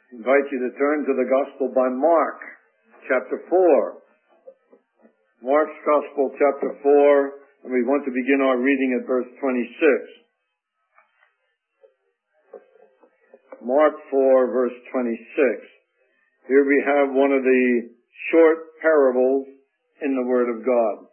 I invite you to turn to the Gospel by Mark, chapter 4. Mark's Gospel, chapter 4, and we want to begin our reading at verse 26. Mark 4, verse 26. Here we have one of the short parables in the Word of God.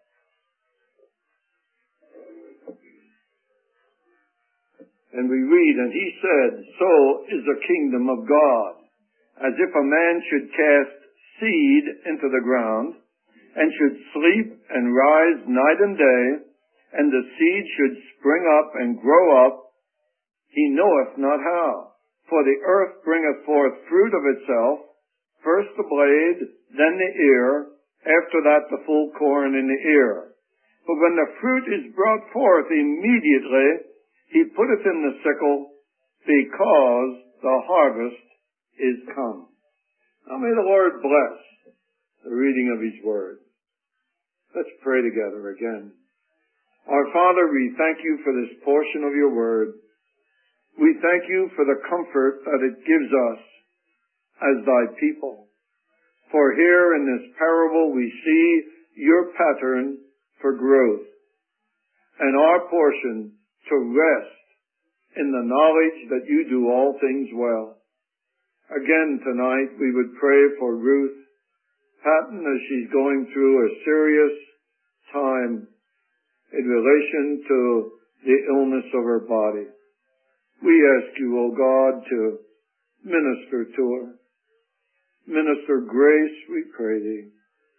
And we read, and he said, "So is the kingdom of God, as if a man should cast seed into the ground, and should sleep and rise night and day, and the seed should spring up and grow up, he knoweth not how. For the earth bringeth forth fruit of itself, first the blade, then the ear, after that the full corn in the ear. But when the fruit is brought forth, immediately he putteth in the sickle, because the harvest is come." Now may the Lord bless the reading of His Word. Let's pray together again. Our Father, we thank you for this portion of your Word. We thank you for the comfort that it gives us as thy people. For here in this parable we see your pattern for growth, and our portion to rest in the knowledge that you do all things well. Again tonight we would pray for Ruth Patton as she's going through a serious time in relation to the illness of her body. We ask you, O God, to minister to her. Minister grace, we pray thee.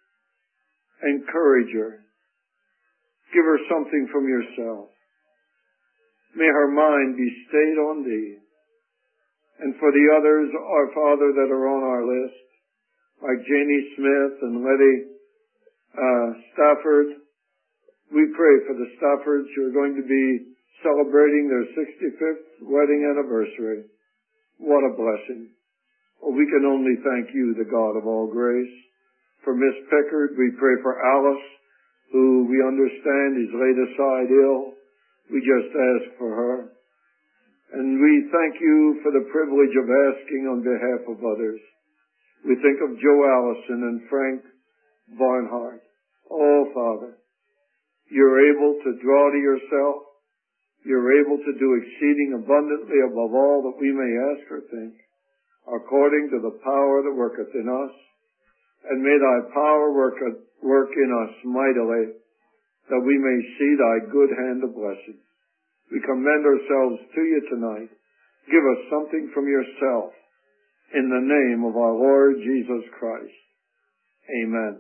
Encourage her. Give her something from yourself. May her mind be stayed on thee. And for the others, our Father, that are on our list, like Janie Smith and Letty Stafford, we pray for the Staffords who are going to be celebrating their 65th wedding anniversary. What a blessing. Well, we can only thank you, the God of all grace. For Miss Pickard, we pray for Alice, who we understand is laid aside ill. We just ask for her. And we thank you for the privilege of asking on behalf of others. We think of Joe Allison and Frank Barnhart. Oh, Father, you're able to draw to yourself. You're able to do exceeding abundantly above all that we may ask or think, according to the power that worketh in us. And may thy power work in us mightily, that we may see thy good hand of blessing. We commend ourselves to you tonight. Give us something from yourself. In the name of our Lord Jesus Christ. Amen.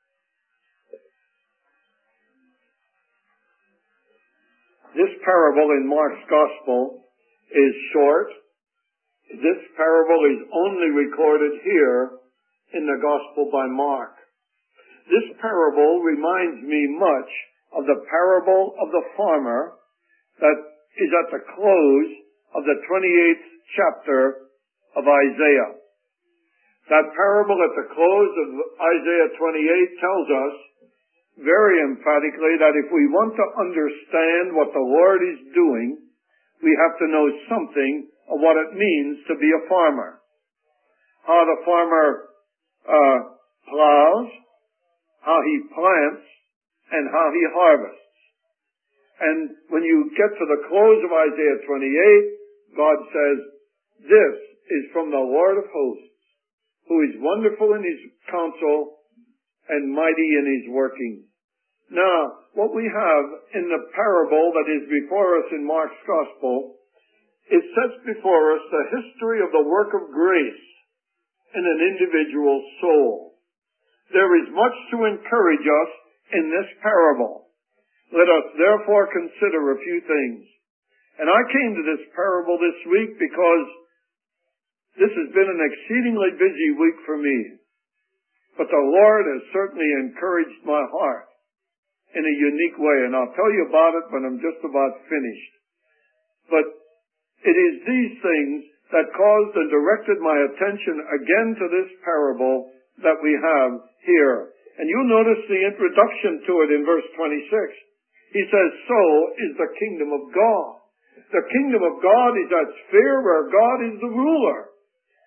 This parable in Mark's Gospel is short. This parable is only recorded here in the Gospel by Mark. This parable reminds me much of the parable of the farmer that is at the close of the 28th chapter of Isaiah. That parable at the close of Isaiah 28 tells us very emphatically that if we want to understand what the Lord is doing, we have to know something of what it means to be a farmer. How the farmer plows, how he plants, and how he harvests. And when you get to the close of Isaiah 28, God says, "This is from the Lord of hosts, who is wonderful in his counsel and mighty in his working." Now, what we have in the parable that is before us in Mark's Gospel, it sets before us the history of the work of grace in an individual soul. There is much to encourage us in this parable. Let us therefore consider a few things. And I came to this parable this week because this has been an exceedingly busy week for me. But the Lord has certainly encouraged my heart in a unique way. And I'll tell you about it when I'm just about finished. But it is these things that caused and directed my attention again to this parable that we have here. And you'll notice the introduction to it in verse 26. He says, "So is the kingdom of God." The kingdom of God is that sphere where God is the ruler.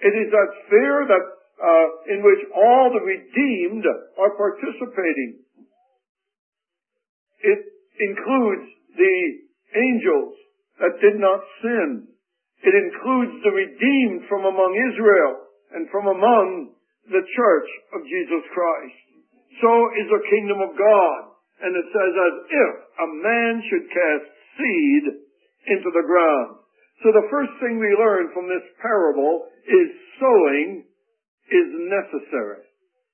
It is that sphere that in which all the redeemed are participating. It includes the angels that did not sin. It includes the redeemed from among Israel and from among the church of Jesus Christ. So is the kingdom of God. And it says, as if a man should cast seed into the ground. So the first thing we learn from this parable is sowing is necessary.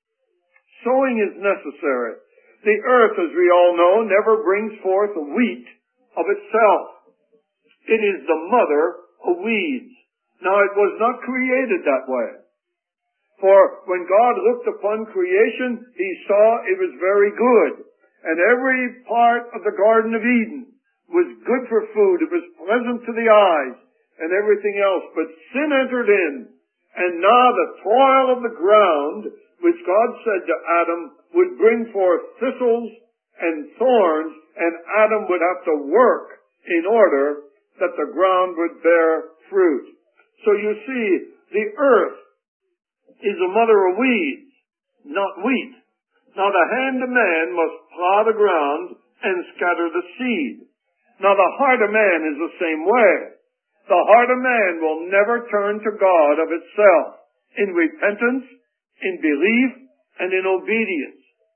Sowing is necessary. The earth, as we all know, never brings forth wheat of itself. It is the mother of weeds. Now, it was not created that way. For when God looked upon creation, He saw it was very good. And every part of the Garden of Eden was good for food. It was pleasant to the eyes and everything else. But sin entered in. And now the toil of the ground, which God said to Adam, would bring forth thistles and thorns, and Adam would have to work in order that the ground would bear fruit. So you see, the earth is a mother of weeds, not wheat. Now the hand of man must plow the ground and scatter the seed. Now the heart of man is the same way. The heart of man will never turn to God of itself in repentance, in belief, and in obedience.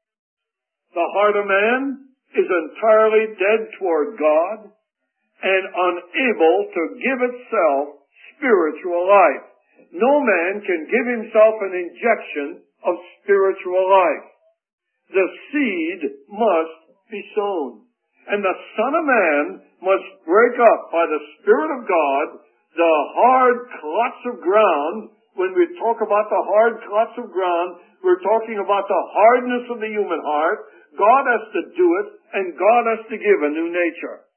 The heart of man is entirely dead toward God and unable to give itself spiritual life. No man can give himself an injection of spiritual life. The seed must be sown. And the Son of Man must break up by the Spirit of God the hard clots of ground. When we talk about the hard clots of ground, we're talking about the hardness of the human heart. God has to do it, and God has to give a new nature.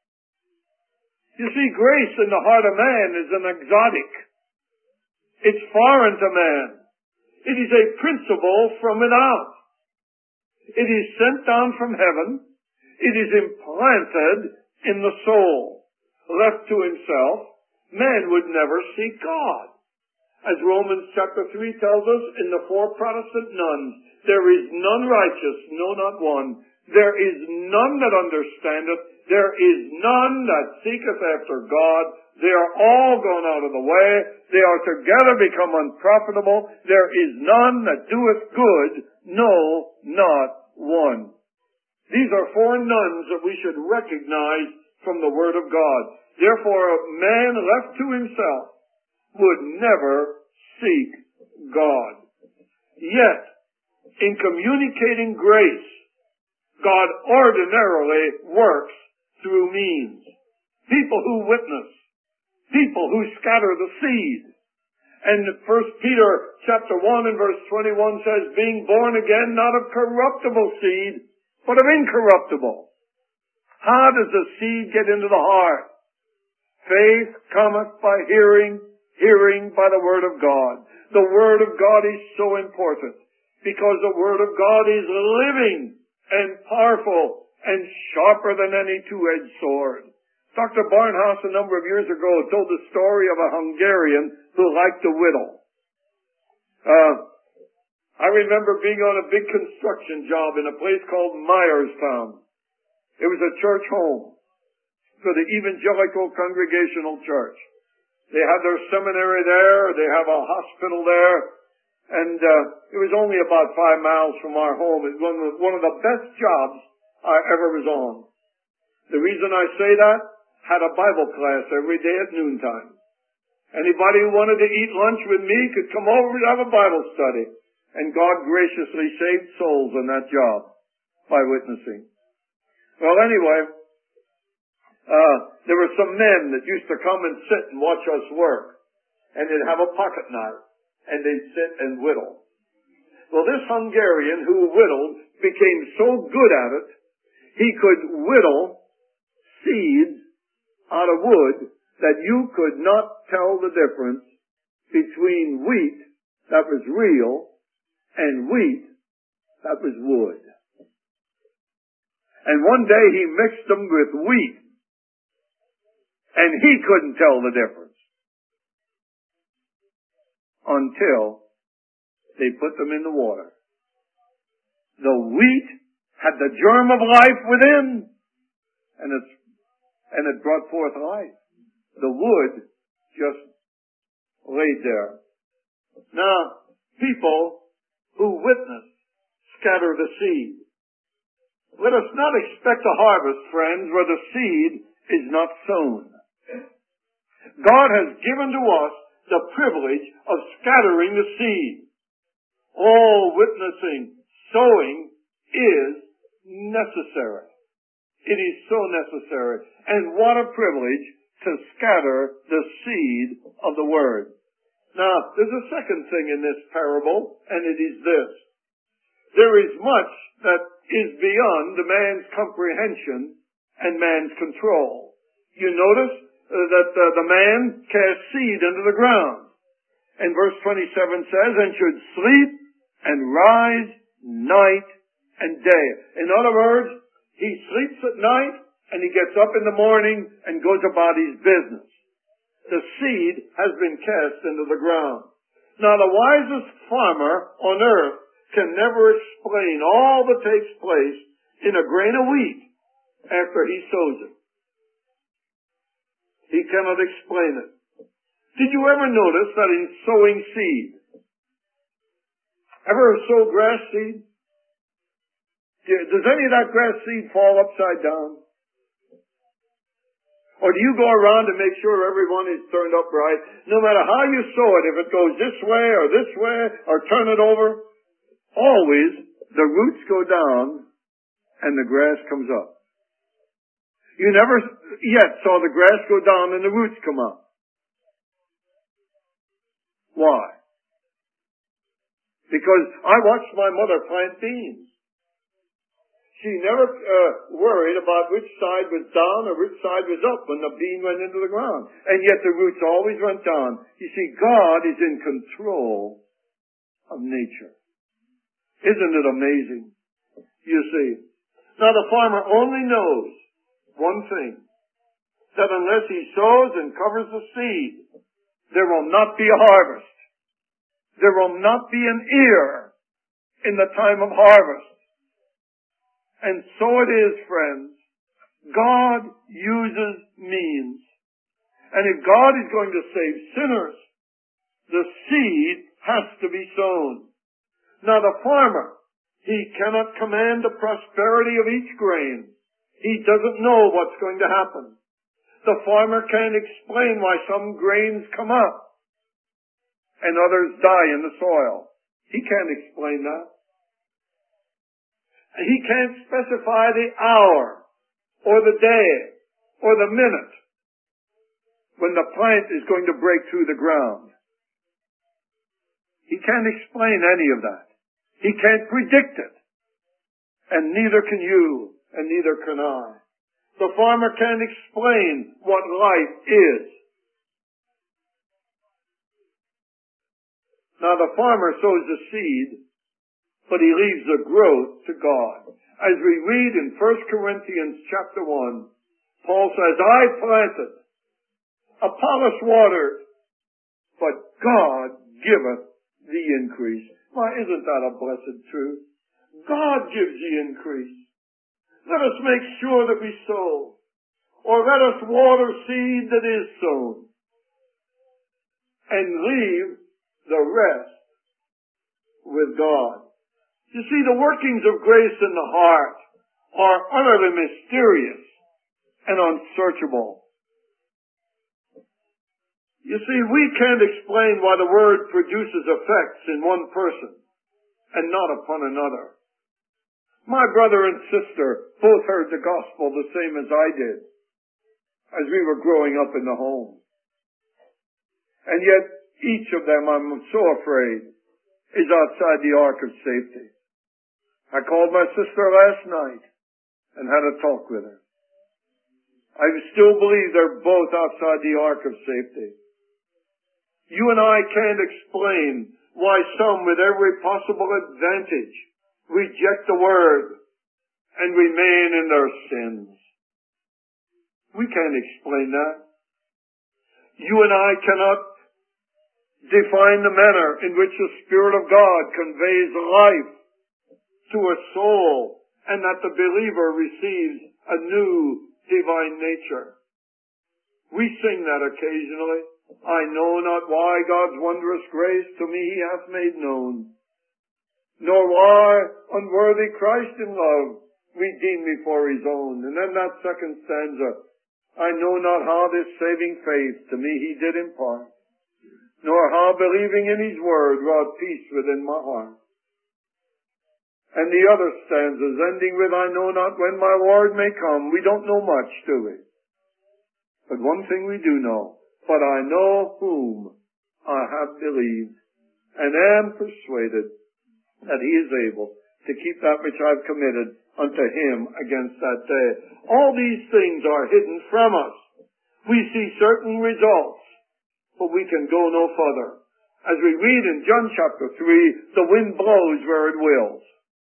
You see, grace in the heart of man is an exotic. It's foreign to man. It is a principle from without. It is sent down from heaven. It is implanted in the soul. Left to himself, man would never seek God. As Romans chapter 3 tells us, in the four Protestant nuns, there is none righteous, no, not one. There is none that understandeth. There is none that seeketh after God. They are all gone out of the way. They are together become unprofitable. There is none that doeth good, no, not one. These are four nuns that we should recognize from the Word of God. Therefore, a man left to himself would never seek God. Yet, in communicating grace, God ordinarily works through means. People who witness. People who scatter the seed. And 1 Peter chapter 1 and verse 21 says, being born again not of corruptible seed, but of incorruptible. How does the seed get into the heart? Faith cometh by hearing, hearing by the Word of God. The Word of God is so important because the Word of God is living and powerful and sharper than any two-edged sword. Dr. Barnhouse a number of years ago told the story of a Hungarian who liked to whittle. I remember being on a big construction job in a place called Myerstown. It was a church home for the Evangelical Congregational Church. They had their seminary there. They have a hospital there. And it was only about 5 miles from our home. It was one of the best jobs I ever was on. The reason I say that, had a Bible class every day at noontime. Anybody who wanted to eat lunch with me could come over and have a Bible study. And God graciously saved souls in that job by witnessing. Well, anyway, there were some men that used to come and sit and watch us work. And they'd have a pocket knife. And they'd sit and whittle. Well, this Hungarian who whittled became so good at it, he could whittle seeds out of wood that you could not tell the difference between wheat that was real and wheat that was wood. And one day he mixed them with wheat, and he couldn't tell the difference. until they put them in the water. The wheat had the germ of life within, and it brought forth life. The wood just laid there. Now, people who witness scatter the seed. Let us not expect a harvest, friends, where the seed is not sown. God has given to us the privilege of scattering the seed. All witnessing, sowing is necessary. It is so necessary. And what a privilege to scatter the seed of the Word. Now, there's a second thing in this parable, and it is this. There is much that is beyond man's comprehension and man's control. You notice that the man cast seed into the ground. And verse 27 says, and should sleep and rise night and day. In other words, he sleeps at night and he gets up in the morning and goes about his business. The seed has been cast into the ground. Now, the wisest farmer on earth can never explain all that takes place in a grain of wheat after he sows it. He cannot explain it. Did you ever notice that in sowing seed? Ever sow grass seed? Does any of that grass seed fall upside down? Or do you go around to make sure everyone is turned upright? No matter how you sow it, if it goes this way or turn it over, always the roots go down and the grass comes up. You never yet saw the grass go down and the roots come up. Why? Because I watched my mother plant beans. She never worried about which side was down or which side was up when the bean went into the ground. And yet the roots always went down. You see, God is in control of nature. Isn't it amazing? You see. Now the farmer only knows one thing. That unless he sows and covers the seed, there will not be a harvest. There will not be an ear in the time of harvest. And so it is, friends. God uses means. And if God is going to save sinners, the seed has to be sown. Now the farmer, he cannot command the prosperity of each grain. He doesn't know what's going to happen. The farmer can't explain why some grains come up and others die in the soil. He can't explain that. He can't specify the hour or the day or the minute when the plant is going to break through the ground. He can't explain any of that. He can't predict it. And neither can you, and neither can I. The farmer can't explain what life is. Now the farmer sows the seed, but he leaves the growth to God. As we read in 1 Corinthians chapter 1, Paul says, I planted, Apollos watered, but God giveth the increase. Why, isn't that a blessed truth? God gives the increase. Let us make sure that we sow, or let us water seed that is sown, and leave the rest with God. You see, the workings of grace in the heart are utterly mysterious and unsearchable. You see, we can't explain why the Word produces effects in one person and not upon another. My brother and sister both heard the gospel the same as I did as we were growing up in the home. And yet, each of them, I'm so afraid, is outside the ark of safety. I called my sister last night and had a talk with her. I still believe they're both outside the ark of safety. You and I can't explain why some with every possible advantage reject the Word and remain in their sins. We can't explain that. You and I cannot define the manner in which the Spirit of God conveys life to a soul, and that the believer receives a new divine nature. We sing that occasionally. I know not why God's wondrous grace to me he hath made known, nor why unworthy Christ in love redeemed me for his own. And then that second stanza, I know not how this saving faith to me he did impart, nor how believing in his word wrought peace within my heart. And the other stanzas ending with, I know not when my Lord may come. We don't know much, do we? But one thing we do know, but I know whom I have believed, and am persuaded that he is able to keep that which I've committed unto him against that day. All these things are hidden from us. We see certain results, but we can go no further. As we read in John chapter 3, the wind blows where it wills.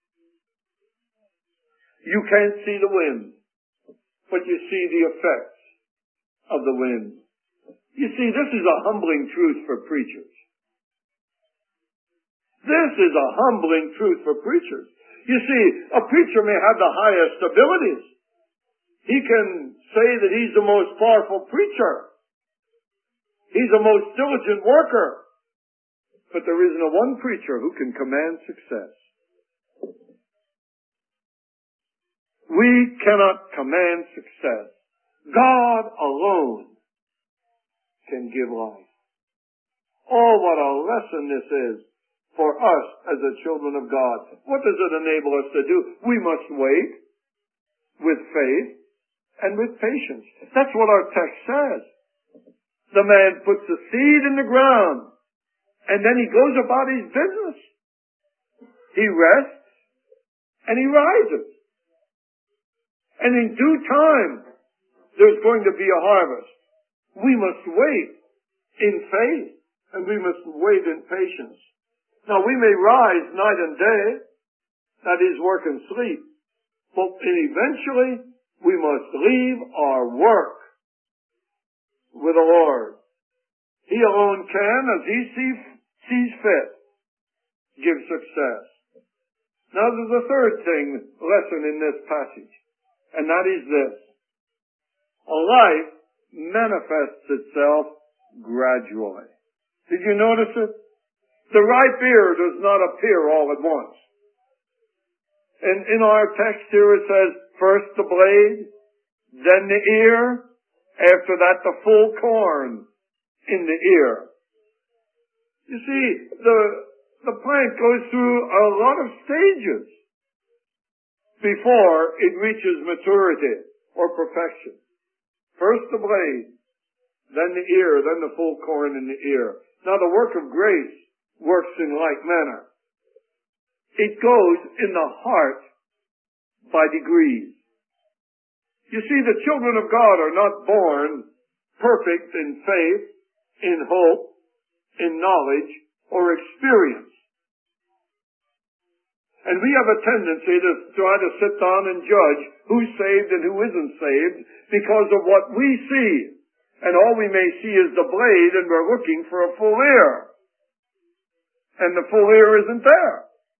You can't see the wind, but you see the effects of the wind. You see, this is a humbling truth for preachers. This is a humbling truth for preachers. You see, a preacher may have the highest abilities. He can say that he's the most powerful preacher. He's the most diligent worker. But there isn't one preacher who can command success. We cannot command success. God alone can give life. Oh, what a lesson this is for us as the children of God. What does it enable us to do? We must wait with faith and with patience. That's what our text says. The man puts the seed in the ground, and then he goes about his business. He rests, and he rises. And in due time, there's going to be a harvest. We must wait in faith, and we must wait in patience. Now, we may rise night and day, that is, work and sleep, but eventually we must leave our work with the Lord. He alone can, as he sees fit, give success. Now, there's a third lesson in this passage, and that is this. A life manifests itself gradually. Did you notice it? The ripe ear does not appear all at once. And in our text here it says, first the blade, then the ear, after that the full corn in the ear. You see, the plant goes through a lot of stages before it reaches maturity or perfection. First the blade, then the ear, then the full corn in the ear. Now the work of grace works in like manner. It goes in the heart by degrees. You see, the children of God are not born perfect in faith, in hope, in knowledge, or experience. And we have a tendency to try to sit down and judge who's saved and who isn't saved because of what we see. And all we may see is the blade, and we're looking for a full ear. And the full ear isn't there.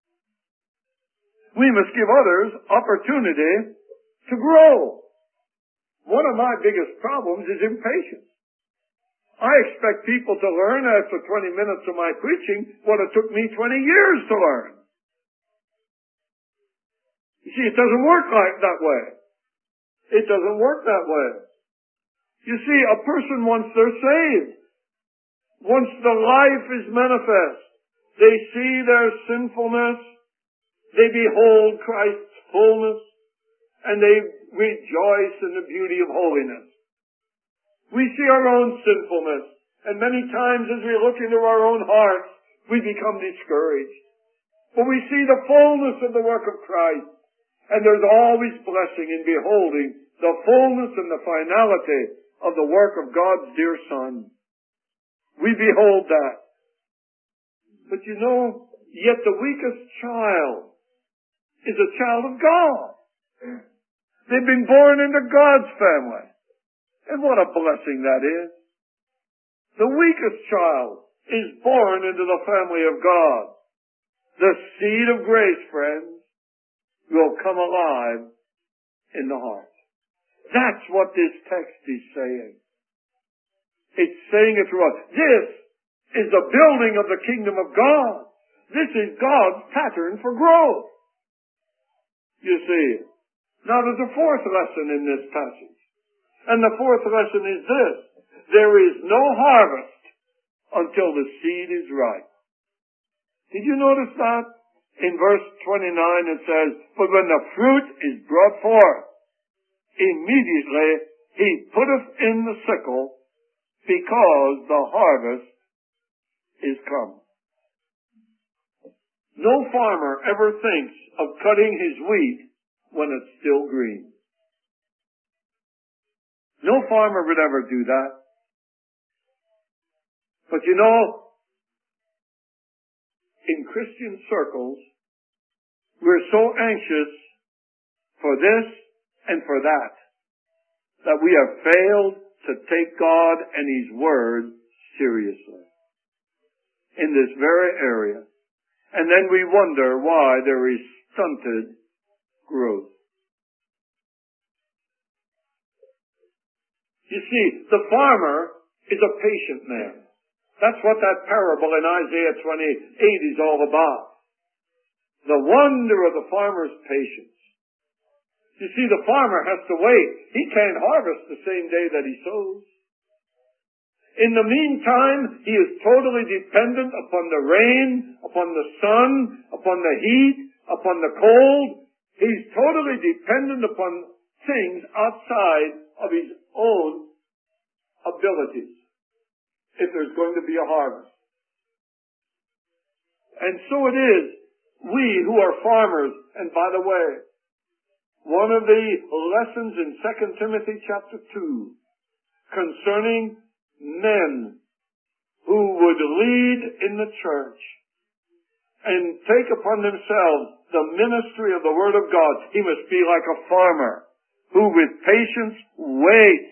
We must give others opportunity to grow. One of my biggest problems is impatience. I expect people to learn after 20 minutes of my preaching what it took me 20 years to learn. You see, it doesn't work like that way. It doesn't work that way. You see, a person, once they're saved, once the life is manifest, they see their sinfulness, they behold Christ's fullness, and they rejoice in the beauty of holiness. We see our own sinfulness, and many times as we look into our own hearts, we become discouraged. But we see the fullness of the work of Christ, and there's always blessing in beholding the fullness and the finality of the work of God's dear Son. We behold that. But you know, yet the weakest child is a child of God. They've been born into God's family. And what a blessing that is. The weakest child is born into the family of God. The seed of grace, friends, will come alive in the heart. That's what this text is saying. It's saying it through us. This is the building of the kingdom of God. This is God's pattern for growth. You see. Now there's a fourth lesson in this passage. And the fourth lesson is this. There is no harvest until the seed is ripe. Did you notice that? In verse 29 it says, "But when the fruit is brought forth, immediately he putteth in the sickle, because the harvest is come." No farmer ever thinks of cutting his wheat when it's still green. No farmer would ever do that. But you know, in Christian circles, we're so anxious for this and for that we have failed to take God and His Word seriously in this very area. And then we wonder why there is stunted growth. You see, the farmer is a patient man. That's what that parable in Isaiah 28 is all about. The wonder of the farmer's patience. You see, the farmer has to wait. He can't harvest the same day that he sows. In the meantime, he is totally dependent upon the rain, upon the sun, upon the heat, upon the cold. He's totally dependent upon things outside of his own abilities if there's going to be a harvest. And so it is, we who are farmers, and by the way, one of the lessons in 2 Timothy chapter 2 concerning men who would lead in the church and take upon themselves the ministry of the Word of God, he must be like a farmer who with patience waits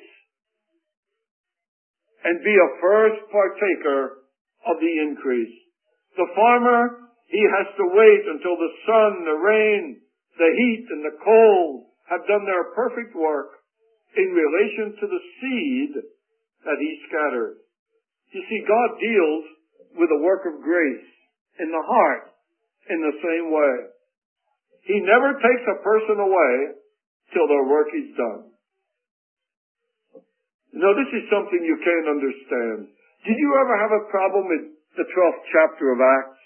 and be a first partaker of the increase. The farmer, he has to wait until the sun, the rain, the heat, and the cold have done their perfect work in relation to the seed that he scattered. You see, God deals with the work of grace in the heart in the same way. He never takes a person away till their work is done. You know, this is something you can't understand. Did you ever have a problem with the 12th chapter of Acts?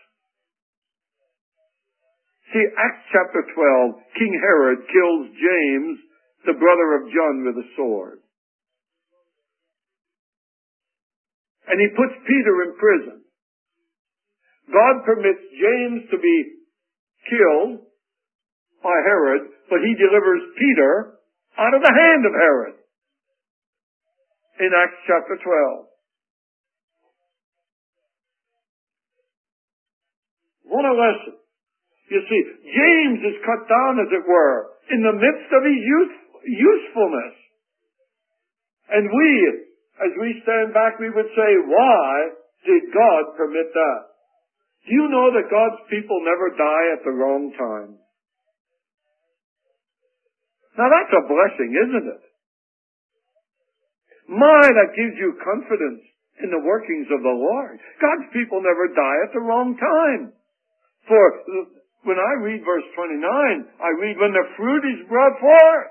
See, Acts chapter 12, King Herod kills James, the brother of John, with a sword. And he puts Peter in prison. God permits James to be killed by Herod, but he delivers Peter out of the hand of Herod. In Acts chapter 12. What a lesson. You see, James is cut down, as it were, in the midst of his usefulness. And we, as we stand back, we would say, why did God permit that? Do you know that God's people never die at the wrong time? Now that's a blessing, isn't it? My, that gives you confidence in the workings of the Lord. God's people never die at the wrong time. For when I read verse 29, I read when the fruit is brought forth.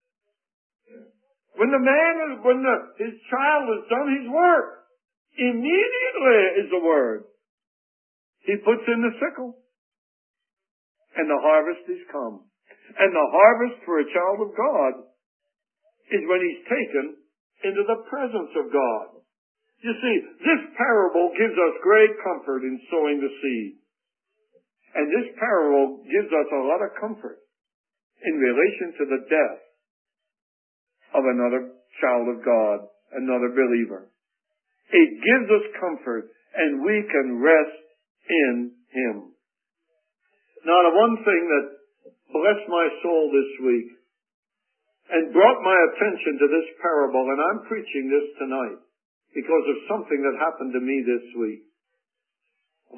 When his child has done his work, immediately is the word. He puts in the sickle. And the harvest is come. And the harvest for a child of God is when he's taken into the presence of God. You see, this parable gives us great comfort in sowing the seed. And this parable gives us a lot of comfort in relation to the death of another child of God, another believer. It gives us comfort, and we can rest in Him. Now, the one thing that blessed my soul this week and brought my attention to this parable, and I'm preaching this tonight because of something that happened to me this week.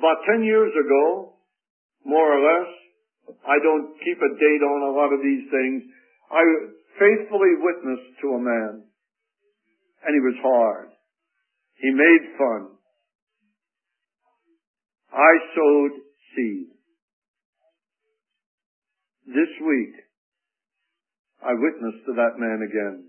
About 10 years ago, more or less, I don't keep a date on a lot of these things, I faithfully witnessed to a man. And he was hard. He made fun. I sowed seed. This week, I witnessed to that man again.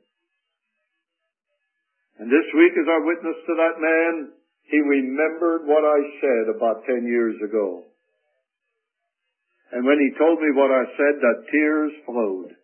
And this week, as I witnessed to that man, he remembered what I said about 10 years ago. And when he told me what I said, the tears flowed.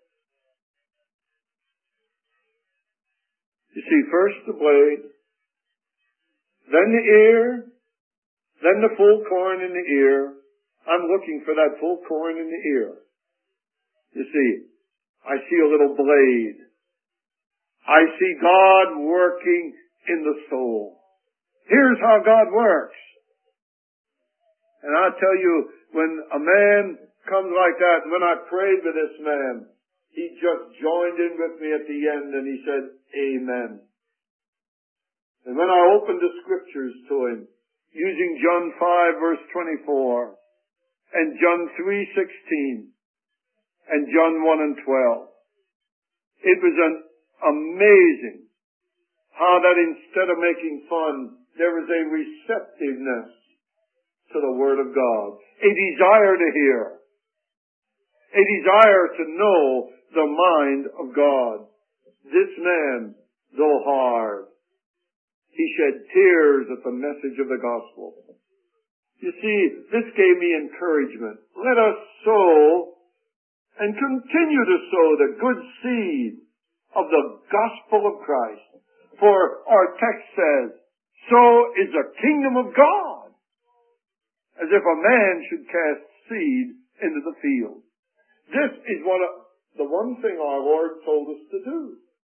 You see, first the blade, then the ear, then the full corn in the ear. I'm looking for that full corn in the ear. You see, I see a little blade. I see God working in the soul. Here's how God works. And I tell you, when a man comes like that, and when I prayed for this man, he just joined in with me at the end and he said, Amen. And when I opened the scriptures to him, using John 5 verse 24, and John 3:16, and John 1 and 12, it was an amazing how that instead of making fun, there was a receptiveness to the Word of God, a desire to hear, a desire to know the mind of God. This man, though hard, he shed tears at the message of the gospel. You see, this gave me encouragement. Let us sow and continue to sow the good seed of the gospel of Christ. For our text says, so is the kingdom of God. As if a man should cast seed into the field. This is the one thing our Lord told us to do.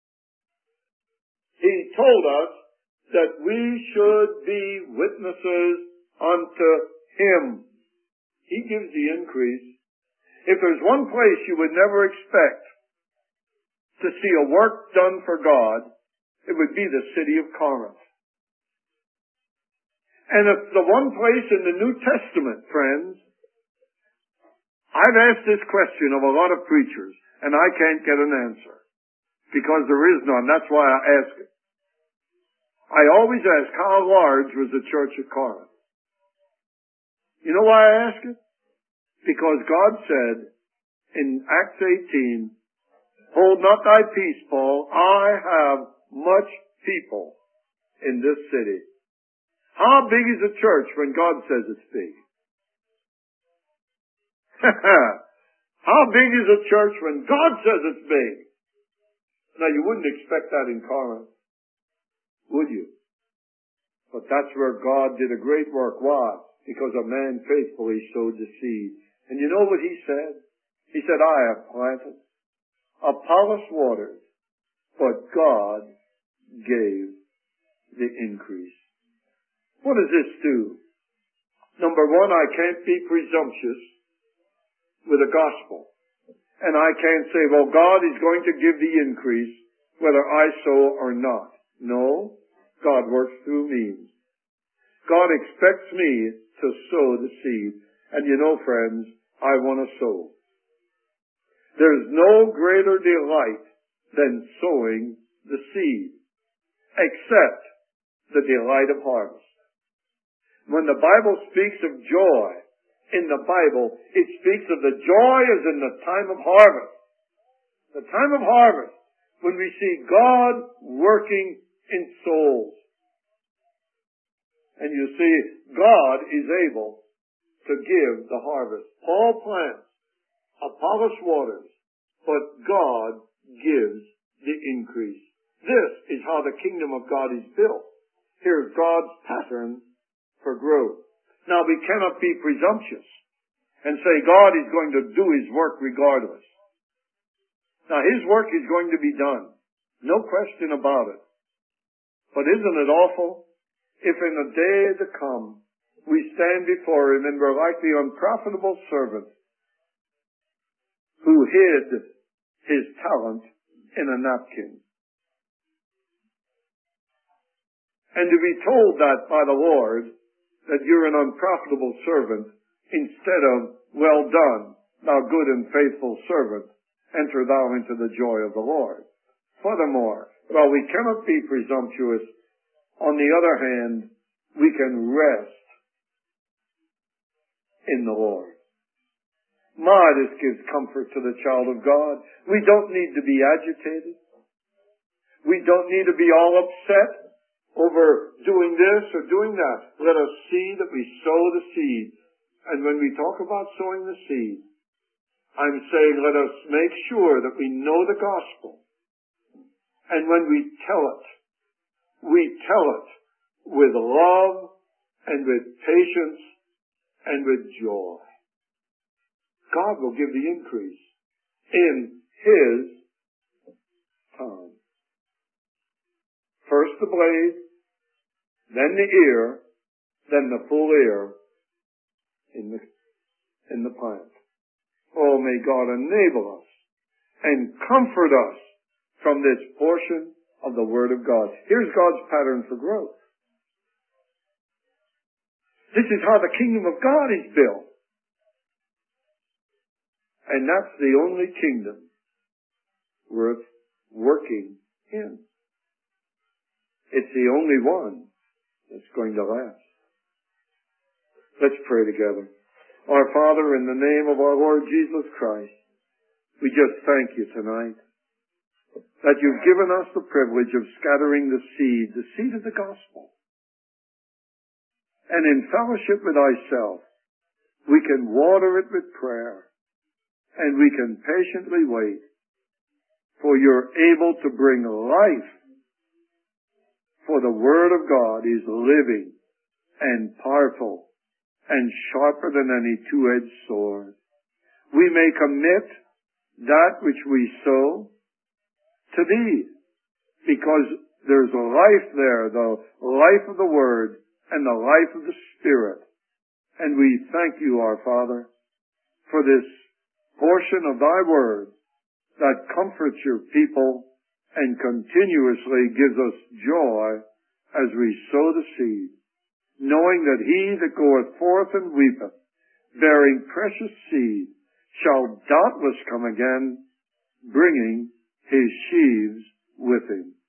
He told us that we should be witnesses unto Him. He gives the increase. If there's one place you would never expect to see a work done for God, it would be the city of Corinth. And if the one place in the New Testament, friends, I've asked this question of a lot of preachers, and I can't get an answer, because there is none. That's why I ask it. I always ask, how large was the church at Corinth? You know why I ask it? Because God said in Acts 18, hold not thy peace, Paul, I have much people in this city. How big is a church when God says it's big? How big is a church when God says it's big? Now you wouldn't expect that in Corinth, would you? But that's where God did a great work. Why? Because a man faithfully sowed the seed. And you know what he said? He said, I have planted, Apollos watered, but God gave the increase. What does this do? Number one, I can't be presumptuous with the gospel. And I can't say, well, God is going to give the increase whether I sow or not. No, God works through means. God expects me to sow the seed. And you know, friends, I want to sow. There's no greater delight than sowing the seed, except the delight of harvest. When the Bible speaks of joy in the Bible, it speaks of the joy as in the time of harvest. The time of harvest, when we see God working in souls. And you see, God is able to give the harvest. Paul plants, Apollos waters, but God gives the increase. This is how the kingdom of God is built. Here's God's pattern for growth. Now, we cannot be presumptuous and say God is going to do His work regardless. Now, His work is going to be done. No question about it. But isn't it awful if in the day to come we stand before Him and we're like the unprofitable servant who hid his talent in a napkin. And to be told that by the Lord, that you're an unprofitable servant instead of, well done, thou good and faithful servant, enter thou into the joy of the Lord. Furthermore, while we cannot be presumptuous, on the other hand, we can rest in the Lord. This gives comfort to the child of God. We don't need to be agitated. We don't need to be all upset over doing this or doing that. Let us see that we sow the seed. And when we talk about sowing the seed, I'm saying let us make sure that we know the gospel. And when we tell it with love and with patience and with joy. God will give the increase in His time. First the blade, then the ear, then the full ear in the plant. Oh, may God enable us and comfort us from this portion of the Word of God. Here's God's pattern for growth. This is how the kingdom of God is built. And that's the only kingdom worth working in. It's the only one that's going to last. Let's pray together. Our Father, in the name of our Lord Jesus Christ, we just thank you tonight that you've given us the privilege of scattering the seed of the gospel. And in fellowship with thyself, we can water it with prayer, and we can patiently wait, for you're able to bring life. For the Word of God is living and powerful and sharper than any two-edged sword. We may commit that which we sow to thee, because there's a life there, the life of the Word and the life of the Spirit. And we thank you, our Father, for this portion of thy Word that comforts your people and continuously gives us joy as we sow the seed, knowing that he that goeth forth and weepeth, bearing precious seed, shall doubtless come again, bringing his sheaves with him.